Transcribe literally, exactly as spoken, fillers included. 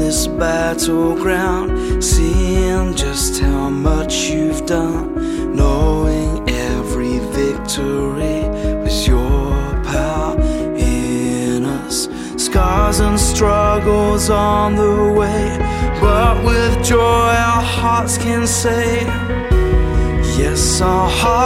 this battleground, seeing just how much you've done, knowing every victory was your power in us. Scars and struggles on the way, but with joy our hearts can say, yes, our hearts